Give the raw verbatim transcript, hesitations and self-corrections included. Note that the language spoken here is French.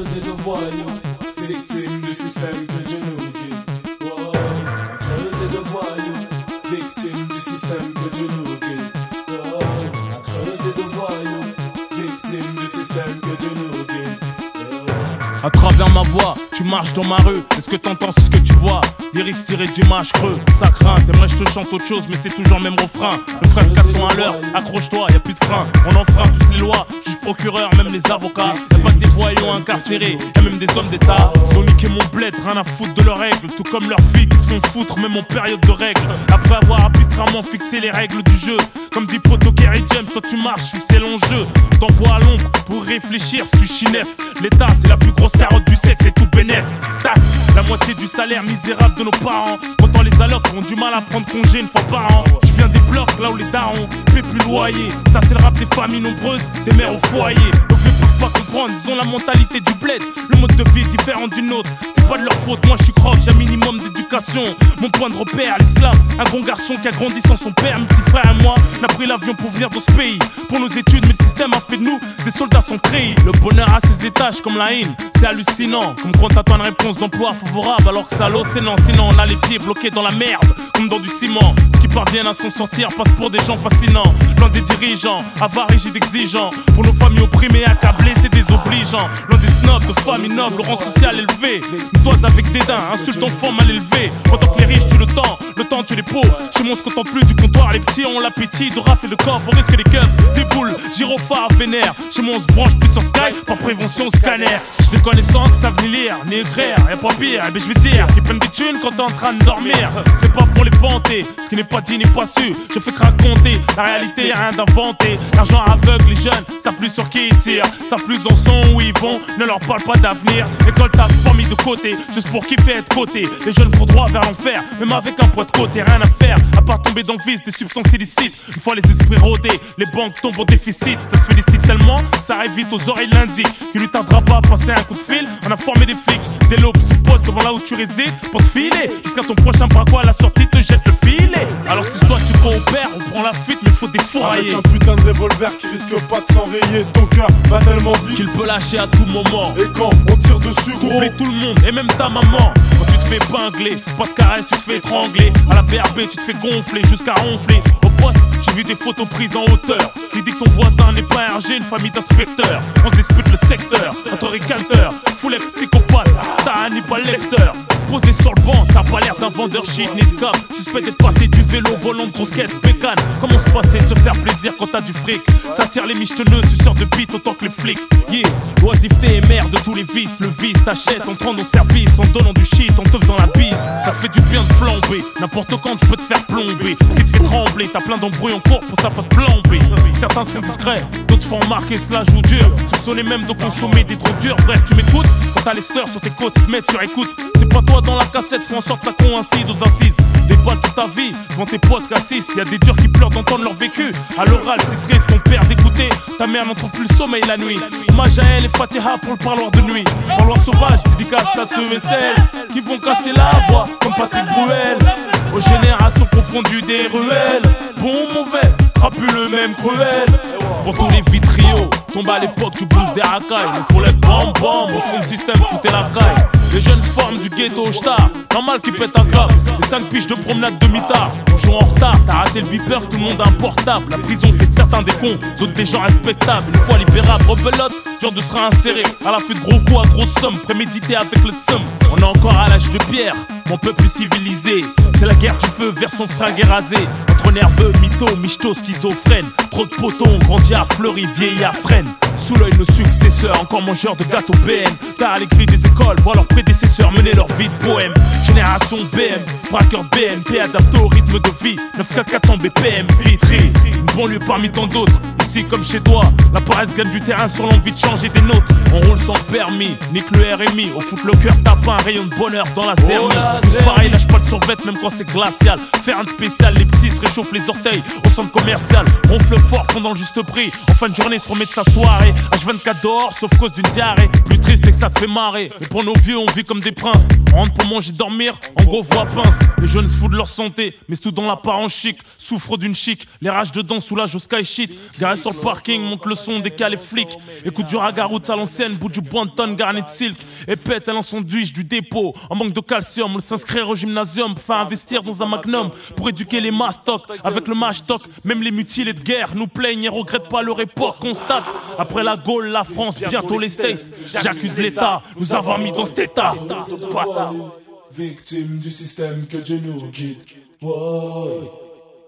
creusé de voyous, victimes du système que Dieu nous guide. Oh, à creuser de voyous, victimes du système que Dieu nous guide. Oh, à creuser de voyous, victimes du système que Dieu nous guide. À travers ma voix, tu marches dans ma rue. Est-ce que t'entends, c'est ce que tu vois? Lyrics tirés du match creux, ça craint. T'aimerais je te chante autre chose, mais c'est toujours le même refrain. Le frein de quatre cents à l'heure, accroche-toi, y'a plus de frein. On enfreint tous les lois, juge procureur, même les avocats. Y'a pas que des voyous incarcérés, y'a même des hommes d'état. Ils ont niqué mon bled, rien à foutre de leurs règles. Tout comme leurs filles qui se font foutre, même en période de règles. Après avoir arbitrairement fixé les règles du jeu. Comme dit Poto Kerry James, soit tu marches, c'est l'enjeu. T'envoies à l'ombre pour réfléchir si tu chinef. L'État, c'est la plus grosse carotte du sexe, c'est tout bénef. Taxe, la moitié du salaire misérable de nos parents. Pourtant les allocs ont du mal à prendre congé une fois par an. Je viens des blocs là où les darons paient plus loyer. Ça c'est le rap des familles nombreuses, des mères au foyer. Donc je peux pas comprendre, ils ont la mentalité du bled. Le mode de vie est différent du nôtre, c'est pas de leur faute. Moi je suis croque, j'ai un minimum d'éducation. Mon point de repère, l'islam. Un bon garçon qui a grandi sans son père. Mon petit frère et moi, on a pris l'avion pour venir dans ce pays. Pour nos études, mais le système a fait de nous des soldats sans treillis. Le bonheur a ses étages comme la haine, c'est hallucinant. Comme quand t'attends une réponse d'emploi favorable alors que ça l'océan. Sinon on a les pieds bloqués dans la merde, comme dans du ciment. Ceux qui parviennent à s'en sortir passent pour des gens fascinants. Loin des dirigeants, avares, rigides, exigeants. Pour nos familles opprimées, accablées, c'est désobligeant. Loin des snobs, de familles nobles, rang social élevé. Nous dois avec dédain, insulte d'enfants mal élevés. Pendant que les riches tuent le temps, le temps tue les pauvres. Chez moi on se contente plus du comptoir, les petits ont l'appétit de raf et de coffre. On risque les keufs, des boules, gyrophares, vénère. Chez moi on se branche plus sur Sky, par prévention scanner. J'ai des connaissances, ça savent ni lire, ni écrire, y'a pas pire. Eh ben je vais dire, qu'ils prennent des thunes quand t'es en train de dormir. Ce n'est pas pour les vanter, ce qui n'est pas dit n'est pas su. Je fais que raconter, la réalité rien d'inventé. L'argent aveugle les jeunes, savent plus sur qui ils tirent. Savent plus en son où ils vont, ne leur parle pas d'avenir. L'école t'a pas mis de côté, juste pour kiffer être coté. Les jeunes courent droit vers l'enfer, même avec un poids de côté. Rien à faire, à part tomber dans le vice des substances illicites. Une fois les esprits rodés, les banques tombent au déficit. Ça se félicite tellement, ça arrive vite aux oreilles lundi. Qu'il lui tardera pas à passer un coup de fil. On a formé des flics, des lobes se posent devant là où tu résides pour te filer. Jusqu'à ton prochain braquois à la sortie te jette le filet. Alors si soit tu coopères, on prend la fuite mais faut défourailler. Avec un putain de revolver qui risque pas de s'enrayer. Ton cœur va tellement vite qu'il peut lâcher à tout moment. Et quand on tire dessus gros, t'oublies tout le monde et même ta maman. Quand tu te fais pingler, pas de caresse tu te fais étrangler. À la B R B tu te fais gonfler jusqu'à ronfler. Au poste j'ai vu des photos prises en hauteur qui dit que ton voisin n'est pas un R G, une famille d'inspecteurs. On se dispute le secteur, entre récalteurs, foulet psychopathe, t'as Hannibal Lecter. Posé sur le banc, t'as pas l'air d'un vendeur shit ni de cap. Suspect d'être passé du vélo volant de grosse caisse bécane. Comment se passer de se faire plaisir quand t'as du fric? Ça tire les michetonneux, suceurs de bite autant que les flics. Yeah, l'oisiveté est mère de tous les vices. Le vice t'achète en te rendant service, en te donnant du shit, en te faisant la bise. Ça te fait du bien de flamber, n'importe quand tu peux te faire plomber. Ce qui te fait trembler, t'as plein d'embrouilles en cours pour ça pas te plomber. Certains sont discrets, d'autres font remarquer cela joue dur. Soupçonnés même de consommer des drogues dures. Bref, tu m'écoutes, quand t'as les steurs sur tes côtes, te mettre sur écoute. C'est pas toi dans la cassette, faut en sorte ça coïncide aux assises. Des balles toute ta vie, devant tes potes qui assistent. Y'a des durs qui pleurent d'entendre leur vécu. À l'oral c'est triste, ton père dégoûté. Ta mère n'en trouve plus le sommeil la nuit. Hommage à elle et Fatiha pour le parloir de nuit. Parloir sauvage, dédicace à ceux et celles qui vont casser la voix, comme Patrick Bruel. Aux générations confondues des ruelles. Bon, mauvais, trapu le même cruel. Pour tous les vitriaux, tombe à l'époque du blues des racailles. Il faut les bam bam, au son de système, foutait la caille. Les jeunes se forment du ghetto au star, normal qu'ils pètent un câble. Les cinq piges de promenade de mitard, toujours en retard. T'as raté le beeper, tout le monde a un portable. La prison fait de certains des cons, d'autres des gens respectables. Une fois libérable, rebelote, dur de se réinsérer. À la fin de gros coups à grosse somme, prémédité avec le somme. On est encore à l'âge de pierre, mon peuple civilisé. C'est la guerre du feu vers son fringue érasé. Entre nerveux, mytho, michto, schizophrène. Trop de potos ont grandi à Fleury, vieilli à Fresnes. Sous l'œil nos successeurs, encore mangeurs de gâteaux B M. Car à l'écrit des écoles, voir leurs prédécesseurs mener leur vie de poème. Génération B M, braqueur B N P adapté au rythme de vie. neuf quatre quatre cents B P M, Vitry. Une banlieue parmi tant d'autres. Ici comme chez toi, la paresse gagne du terrain sur l'envie de changer des nôtres. On roule sans permis, nique le R M I. Au foot le cœur tape un rayon de bonheur dans la zermie. Tous pareil, lâche pas le survêt même quand c'est glacial. Faire un spécial, les petits se réchauffent les orteils au centre commercial. Ronfle fort pendant le juste prix. En fin de journée se remet de sa soirée. H vingt-quatre dehors, sauf cause d'une diarrhée. Plus triste et que ça te fait marrer. Et pour nos vieux, on vit comme des princes. On rentre pour manger, dormir, en gros voix pince. Les jeunes se foutent de leur santé, mais c'est tout dans l'apparence chic. Souffre d'une chic, les rages dedans soulagent au sky shit. Garé sur le parking, monte le son dès qu'il y a les flics. Écoute du ragaroute à l'ancienne, bout du bonton garni de silk. Et pète à l'ensandwich du dépôt. En manque de calcium, on s'inscrire au gymnasium pour faire investir dans un magnum. Pour éduquer les mastocs avec le mashtok. Même les mutilés de guerre nous plaignent et regrettent pas leur époque. Constate, après la Gaule, la France, bientôt les States. J'accuse l'État, nous avons mis dans cet état. Victime du système que Dieu nous guide. Ouais.